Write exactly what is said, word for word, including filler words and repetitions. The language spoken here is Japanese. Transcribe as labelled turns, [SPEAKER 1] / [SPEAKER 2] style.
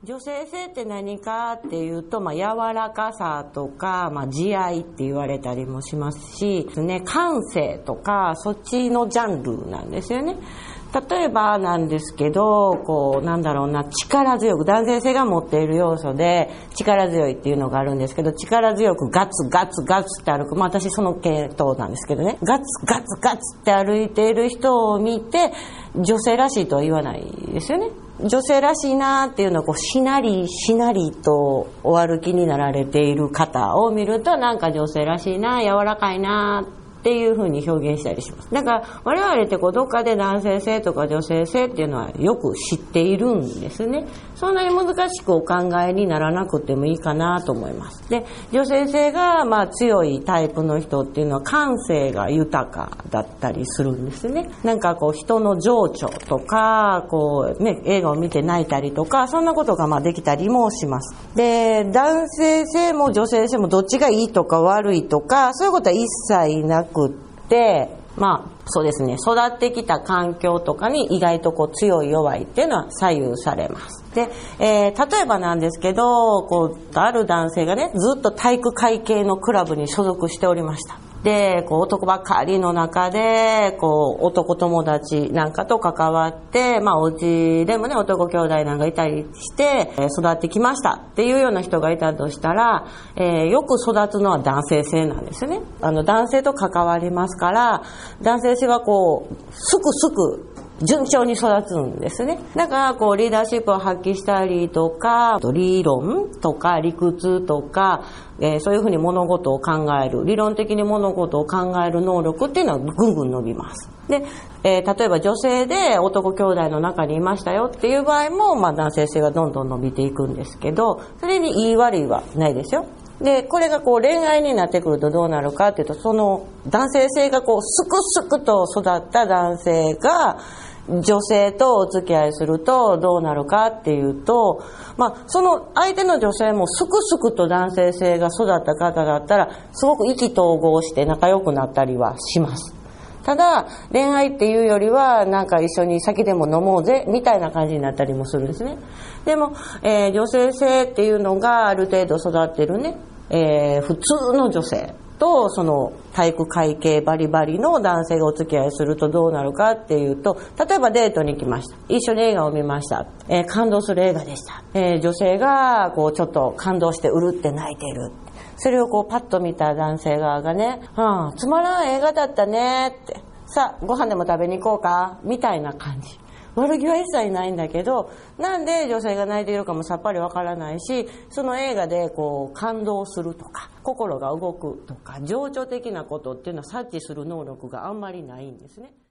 [SPEAKER 1] 女性性って何かっていうと、まあ、柔らかさとか、まあ、慈愛って言われたりもしますし、ね、感性とかそっちのジャンルなんですよね。例えばなんですけど、こうなんだろうな、力強く、男性性が持っている要素で力強いっていうのがあるんですけど、力強くガツガツガツって歩く、まあ私その系統なんですけどね、ガツガツガツって歩いている人を見て女性らしいとは言わないですよね。女性らしいなっていうのはこうしなりしなりとお歩きになられている方を見ると、なんか女性らしいな、柔らかいなっていう風に表現したりします。だから我々ってこうどっかで男性性とか女性性っていうのはよく知っているんですね。そんなに難しくお考えにならなくてもいいかなと思います。で、女性性がまあ強いタイプの人っていうのは感性が豊かだったりするんですね。なんかこう人の情緒とか、こうね、映画を見て泣いたりとか、そんなことがまあできたりもします。で、男性性も女性性もどっちがいいとか悪いとか、そういうことは一切なくって、まあそうですね、育ってきた環境とかに意外とこう強い弱いっていうのは左右されます。で、えー、例えばなんですけど、こうある男性がね、ずっと体育会系のクラブに所属しておりました。で、こう男ばっかりの中で、こう男友達なんかと関わって、まあお家でもね、男兄弟なんかいたりして育ってきましたっていうような人がいたとしたら、えー、よく育つのは男性性なんですよね。あの男性と関わりますから、男性性はこうすくすく順調に育つんですね。だからこうリーダーシップを発揮したりとか、理論とか理屈とか、えー、そういうふうに物事を考える、理論的に物事を考える能力っていうのはぐんぐん伸びます。で、えー、例えば女性で男兄弟の中にいましたよっていう場合も、まあ男性性がどんどん伸びていくんですけど、それにいい悪いはないですよ。で、これがこう恋愛になってくるとどうなるかっていうと、その男性性がこうすくすくと育った男性が女性とお付き合いするとどうなるかっていうと、まあその相手の女性もすくすくと男性性が育った方だったらすごく意気投合して仲良くなったりはします。ただ恋愛っていうよりはなんか一緒に酒でも飲もうぜみたいな感じになったりもするんですね。でも、えー、女性性っていうのがある程度育ってるね、えー、普通の女性とその体育会系バリバリの男性がお付き合いするとどうなるかっていうと、例えばデートに行きました、一緒に映画を見ました、えー、感動する映画でした、えー、女性がこうちょっと感動してうるって泣いている。それをこうパッと見た男性側がね、はあ、つまらん映画だったねって、さあご飯でも食べに行こうかみたいな感じ。悪気は一切ないんだけど、なんで女性が泣いているかもさっぱりわからないし、その映画でこう感動するとか心が動くとか情緒的なことっていうのは察知する能力があんまりないんですね。